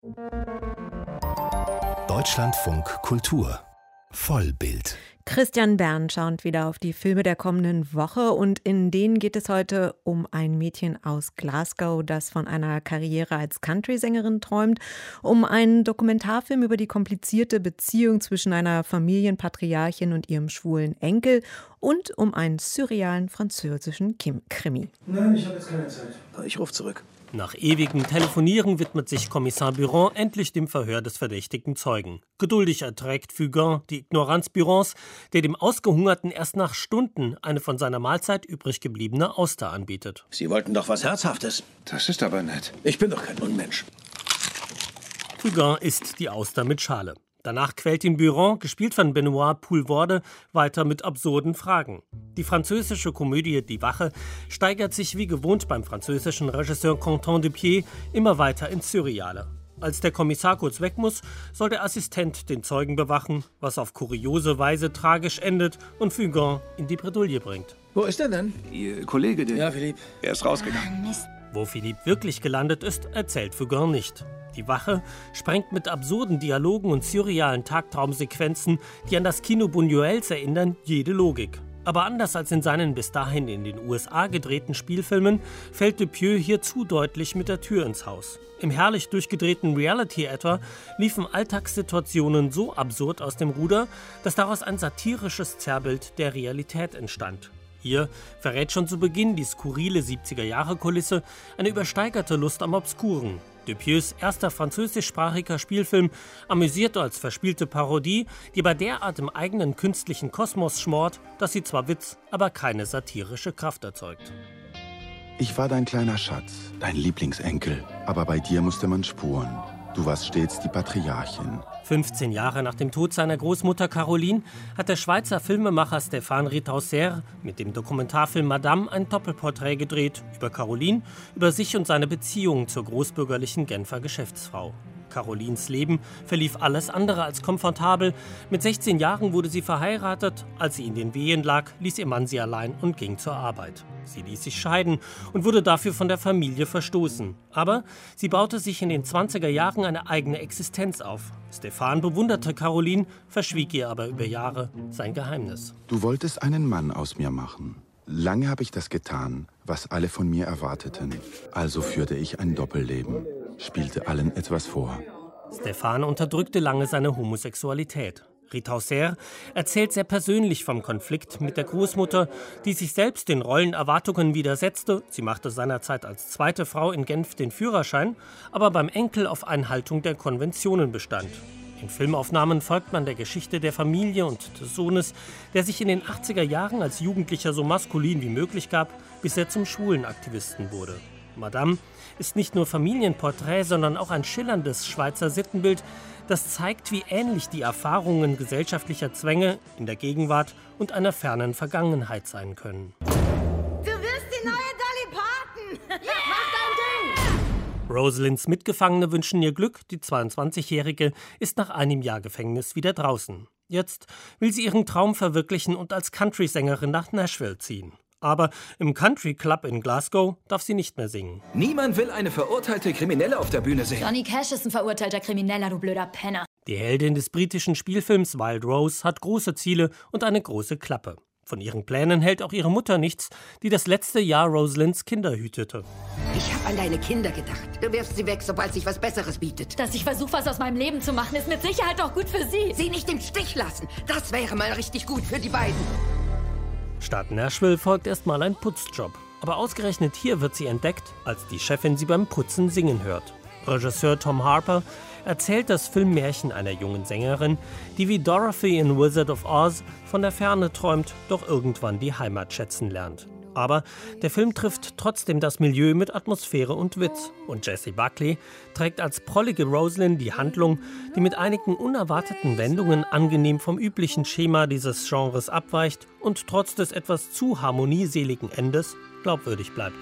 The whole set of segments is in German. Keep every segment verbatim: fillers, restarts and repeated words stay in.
Deutschlandfunk Kultur Vollbild. Christian Bern schaut wieder auf die Filme der kommenden Woche und in denen geht es heute um ein Mädchen aus Glasgow, das von einer Karriere als Country-Sängerin träumt, um einen Dokumentarfilm über die komplizierte Beziehung zwischen einer Familienpatriarchin und ihrem schwulen Enkel und um einen surrealen französischen Kim- Krimi. Nein, ich habe jetzt keine Zeit. Ich rufe zurück. Nach ewigem Telefonieren widmet sich Kommissar Buron endlich dem Verhör des verdächtigen Zeugen. Geduldig erträgt Fugain die Ignoranz Burons, der dem Ausgehungerten erst nach Stunden eine von seiner Mahlzeit übrig gebliebene Auster anbietet. Sie wollten doch was Herzhaftes. Das ist aber nett. Ich bin doch kein Unmensch. Fugain isst die Auster mit Schale. Danach quält ihn Buron, gespielt von Benoît Poelvoorde, weiter mit absurden Fragen. Die französische Komödie Die Wache steigert sich wie gewohnt beim französischen Regisseur Quentin Dupieux immer weiter ins Surreale. Als der Kommissar kurz weg muss, soll der Assistent den Zeugen bewachen, was auf kuriose Weise tragisch endet und Fugain in die Bredouille bringt. Wo ist er denn? Ihr Kollege, der... Ja, Philippe. Er ist rausgegangen. Wo Philippe wirklich gelandet ist, erzählt Fugain nicht. Die Wache sprengt mit absurden Dialogen und surrealen Tagtraumsequenzen, die an das Kino Buñuels erinnern, jede Logik. Aber anders als in seinen bis dahin in den U S A gedrehten Spielfilmen, fällt Dupieux hier zu deutlich mit der Tür ins Haus. Im herrlich durchgedrehten Reality etwa liefen Alltagssituationen so absurd aus dem Ruder, dass daraus ein satirisches Zerrbild der Realität entstand. Hier verrät schon zu Beginn die skurrile siebziger-Jahre-Kulisse eine übersteigerte Lust am Obskuren. Dupieux erster französischsprachiger Spielfilm amüsiert als verspielte Parodie, die aber derart im eigenen künstlichen Kosmos schmort, dass sie zwar Witz, aber keine satirische Kraft erzeugt. Ich war dein kleiner Schatz, dein Lieblingsenkel, aber bei dir musste man spuren. Du warst stets die Patriarchin. fünfzehn Jahre nach dem Tod seiner Großmutter Caroline hat der Schweizer Filmemacher Stéphane Ritausser mit dem Dokumentarfilm Madame ein Doppelporträt gedreht über Caroline, über sich und seine Beziehung zur großbürgerlichen Genfer Geschäftsfrau. Carolines Leben verlief alles andere als komfortabel. Mit sechzehn Jahren wurde sie verheiratet. Als sie in den Wehen lag, ließ ihr Mann sie allein und ging zur Arbeit. Sie ließ sich scheiden und wurde dafür von der Familie verstoßen. Aber sie baute sich in den zwanziger Jahren eine eigene Existenz auf. Stéphane bewunderte Caroline, verschwieg ihr aber über Jahre sein Geheimnis. Du wolltest einen Mann aus mir machen. Lange habe ich das getan, was alle von mir erwarteten. Also führte ich ein Doppelleben, spielte allen etwas vor. Stéphane unterdrückte lange seine Homosexualität. Ritausser erzählt sehr persönlich vom Konflikt mit der Großmutter, die sich selbst den Rollenerwartungen widersetzte. Sie machte seinerzeit als zweite Frau in Genf den Führerschein, aber beim Enkel auf Einhaltung der Konventionen bestand. In Filmaufnahmen folgt man der Geschichte der Familie und des Sohnes, der sich in den achtziger Jahren als Jugendlicher so maskulin wie möglich gab, bis er zum schwulen Aktivisten wurde. Madame ist nicht nur Familienporträt, sondern auch ein schillerndes Schweizer Sittenbild, das zeigt, wie ähnlich die Erfahrungen gesellschaftlicher Zwänge in der Gegenwart und einer fernen Vergangenheit sein können. Du wirst die neue Dolly Parton! Ja, mach dein Ding! Rosalinds Mitgefangene wünschen ihr Glück. Die zweiundzwanzigjährige ist nach einem Jahr Gefängnis wieder draußen. Jetzt will sie ihren Traum verwirklichen und als Country-Sängerin nach Nashville ziehen. Aber im Country Club in Glasgow darf sie nicht mehr singen. Niemand will eine verurteilte Kriminelle auf der Bühne sehen. Johnny Cash ist ein verurteilter Krimineller, du blöder Penner. Die Heldin des britischen Spielfilms Wild Rose hat große Ziele und eine große Klappe. Von ihren Plänen hält auch ihre Mutter nichts, die das letzte Jahr Rosalinds Kinder hütete. Ich habe an deine Kinder gedacht. Du wirfst sie weg, sobald sich was Besseres bietet. Dass ich versuche, was aus meinem Leben zu machen, ist mit Sicherheit auch gut für sie. Sie nicht im Stich lassen. Das wäre mal richtig gut für die beiden. Statt Nashville folgt erstmal ein Putzjob. Aber ausgerechnet hier wird sie entdeckt, als die Chefin sie beim Putzen singen hört. Regisseur Tom Harper erzählt das Filmmärchen einer jungen Sängerin, die wie Dorothy in Wizard of Oz von der Ferne träumt, doch irgendwann die Heimat schätzen lernt. Aber der Film trifft trotzdem das Milieu mit Atmosphäre und Witz. Und Jessie Buckley trägt als prollige Rosalind die Handlung, die mit einigen unerwarteten Wendungen angenehm vom üblichen Schema dieses Genres abweicht und trotz des etwas zu harmonieseligen Endes glaubwürdig bleibt.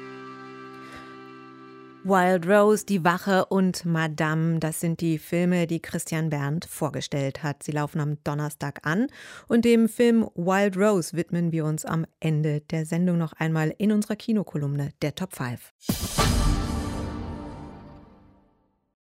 Wild Rose, Die Wache und Madame, das sind die Filme, die Christian Berndt vorgestellt hat. Sie laufen am Donnerstag an und dem Film Wild Rose widmen wir uns am Ende der Sendung noch einmal in unserer Kinokolumne der Top fünf.